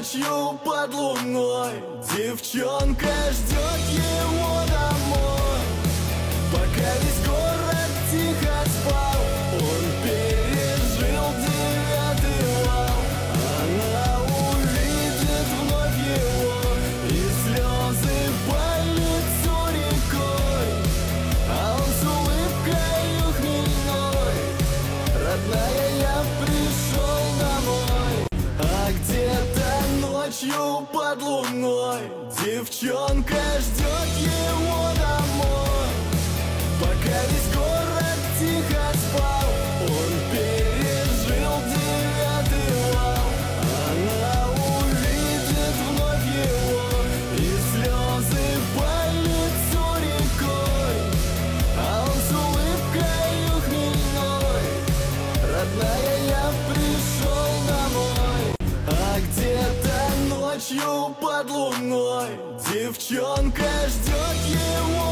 ночью под луной девчонка ждет его домой. Пока весь город тихо спал, он пережил 9-й вал. Она увидит вновь его, и слезы по лицу рекой, а он с улыбкой хмельной: родная, я пришел домой. А где-то ночью под луной девчонка ждет его домой. Пока весь город тихо спал, он пережил 9-й вал. Она увидит вновь его, и слезы по лицу рекой, а он с улыбкой хмельной: родная, я пришел домой. А где-то ночью под луной девчонка ждет его